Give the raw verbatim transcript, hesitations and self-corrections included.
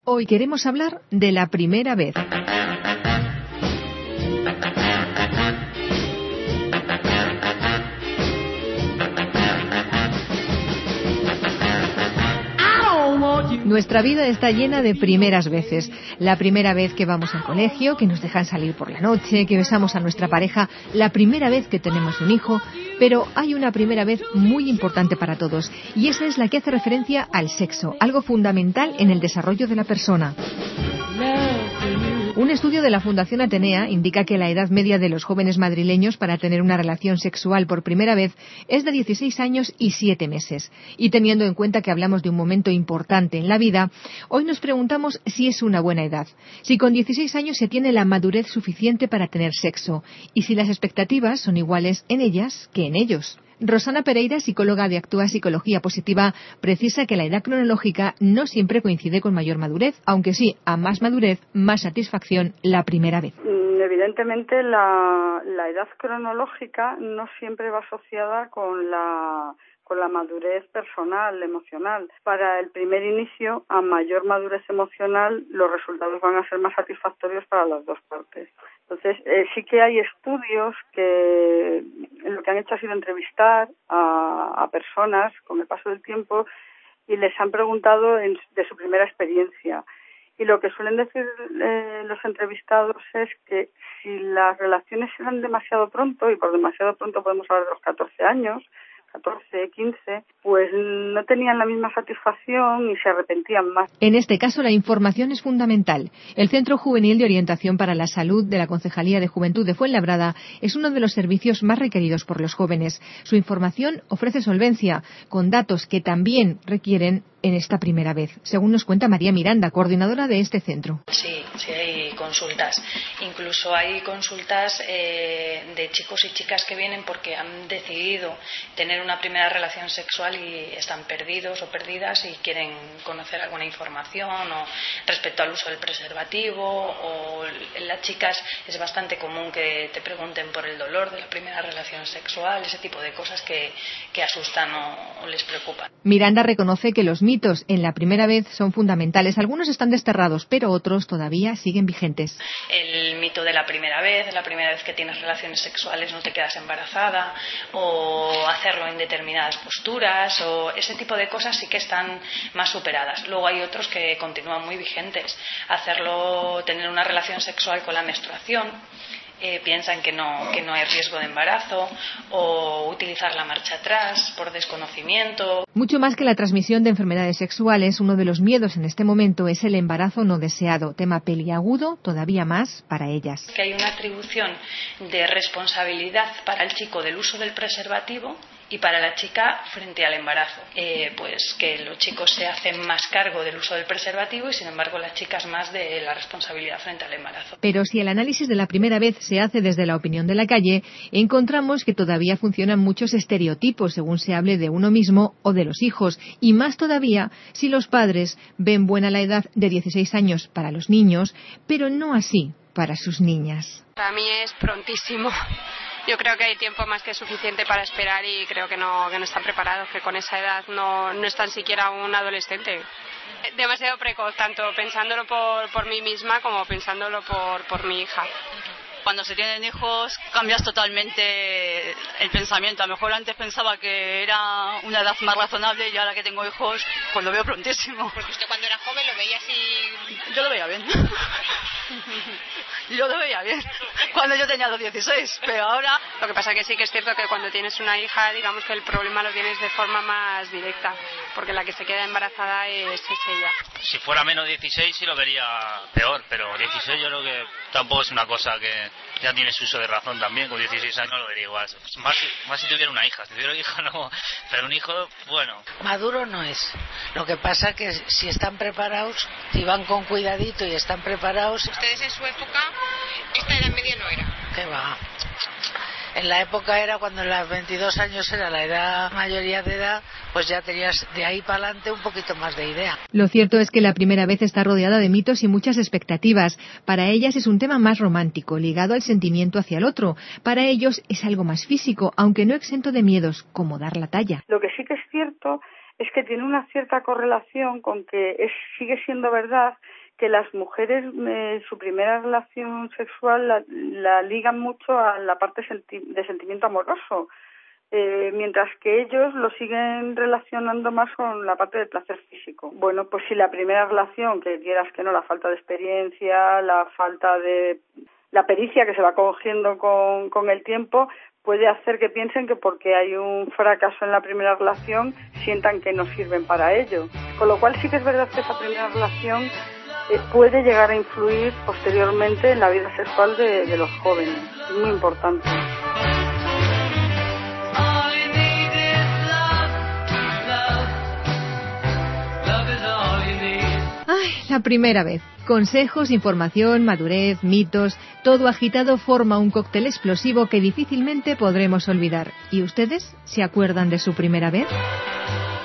Hoy queremos hablar de la primera vez. Nuestra vida está llena de primeras veces. La primera vez que vamos al colegio, que nos dejan salir por la noche, que besamos a nuestra pareja, la primera vez que tenemos un hijo. Pero hay una primera vez muy importante para todos, y esa es la que hace referencia al sexo, algo fundamental en el desarrollo de la persona. Un estudio de la Fundación Atenea indica que la edad media de los jóvenes madrileños para tener una relación sexual por primera vez es de dieciséis años y siete meses. Y teniendo en cuenta que hablamos de un momento importante en la vida, hoy nos preguntamos si es una buena edad, si con dieciséis años se tiene la madurez suficiente para tener sexo y si las expectativas son iguales en ellas que en ellos. Rosana Pereira, psicóloga de Actúa Psicología Positiva, precisa que la edad cronológica no siempre coincide con mayor madurez, aunque sí, a más madurez, más satisfacción la primera vez. Evidentemente, la, la edad cronológica no siempre va asociada con la con la madurez personal, emocional. Para el primer inicio, a mayor madurez emocional, los resultados van a ser más satisfactorios para las dos partes. Entonces, eh, sí que hay estudios que lo que han hecho ha sido entrevistar a, a personas con el paso del tiempo y les han preguntado en, de su primera experiencia. Y lo que suelen decir eh, los entrevistados es que si las relaciones eran demasiado pronto, y por demasiado pronto podemos hablar de los catorce años, catorce, quince, pues no tenían la misma satisfacción y se arrepentían más. En este caso, la información es fundamental. El Centro Juvenil de Orientación para la Salud de la Concejalía de Juventud de Fuenlabrada es uno de los servicios más requeridos por los jóvenes. Su información ofrece solvencia, con datos que también requieren en esta primera vez, según nos cuenta María Miranda, coordinadora de este centro. Sí, sí hay consultas. Incluso hay consultas eh, de chicos y chicas que vienen porque han decidido tener una primera relación sexual y están perdidos o perdidas y quieren conocer alguna información o respecto al uso del preservativo, o en las chicas es bastante común que te pregunten por el dolor de la primera relación sexual, ese tipo de cosas que, que asustan o, o les preocupan. Miranda reconoce que los mitos en la primera vez son fundamentales. Algunos están desterrados, pero otros todavía siguen vigentes. El mito de la primera vez, la primera vez que tienes relaciones sexuales no te quedas embarazada, o hacerlo en determinadas posturas, o ese tipo de cosas sí que están más superadas. Luego hay otros que continúan muy vigentes. Hacerlo, tener una relación sexual con la menstruación. Eh, piensan que no, que no hay riesgo de embarazo, o utilizar la marcha atrás por desconocimiento. Mucho más que la transmisión de enfermedades sexuales, uno de los miedos en este momento es el embarazo no deseado, tema peliagudo todavía más para ellas. Que hay una atribución de responsabilidad para el chico del uso del preservativo y para la chica frente al embarazo, eh, pues que los chicos se hacen más cargo del uso del preservativo y sin embargo las chicas más de la responsabilidad frente al embarazo. Pero si el análisis de la primera vez se hace desde la opinión de la calle, encontramos que todavía funcionan muchos estereotipos según se hable de uno mismo o de los hijos, y más todavía si los padres ven buena la edad de dieciséis años para los niños, pero no así para sus niñas. Para mí es prontísimo. Yo creo que hay tiempo más que suficiente para esperar y creo que no, que no están preparados, que con esa edad no, no es tan siquiera un adolescente. Demasiado precoz, tanto pensándolo por, por mí misma como pensándolo por, por mi hija. Cuando se tienen hijos cambias totalmente el pensamiento. A lo mejor antes pensaba que era una edad más razonable y ahora que tengo hijos pues lo veo prontísimo. Porque usted cuando era joven lo veía así... Yo lo veía bien. Yo lo veía bien cuando yo tenía los dieciséis, pero ahora... Lo que pasa que sí que es cierto que cuando tienes una hija, digamos que el problema lo tienes de forma más directa, porque la que se queda embarazada es, es ella. Si fuera menos dieciséis sí lo vería peor, pero dieciséis yo creo que tampoco es una cosa que ya tiene su uso de razón también. Con dieciséis años lo vería igual, más, más si tuviera una hija. Si tuviera hija no, pero un hijo, bueno. Maduro no es. Lo que pasa que si están preparados, si van con cuidadito y están preparados... Ustedes en su época, esta edad media no era. ¿Qué va? En la época era cuando los veintidós años era la edad mayoría de edad, pues ya tenías de ahí para adelante un poquito más de idea. Lo cierto es que la primera vez está rodeada de mitos y muchas expectativas. Para ellas es un tema más romántico, ligado al sentimiento hacia el otro. Para ellos es algo más físico, aunque no exento de miedos, como dar la talla. Lo que sí que es cierto es que tiene una cierta correlación con que es, sigue siendo verdad que las mujeres eh, su primera relación sexual la, la ligan mucho a la parte senti- de sentimiento amoroso, eh, mientras que ellos lo siguen relacionando más con la parte del placer físico. Bueno, pues si la primera relación, que quieras que no, la falta de experiencia, la falta de... la pericia que se va cogiendo con, con el tiempo, puede hacer que piensen que porque hay un fracaso en la primera relación, sientan que no sirven para ello. Con lo cual sí que es verdad que esa primera relación eh, puede llegar a influir posteriormente en la vida sexual de, de los jóvenes. Es muy importante. Ay, la primera vez. Consejos, información, madurez, mitos, todo agitado forma un cóctel explosivo que difícilmente podremos olvidar. ¿Y ustedes se acuerdan de su primera vez?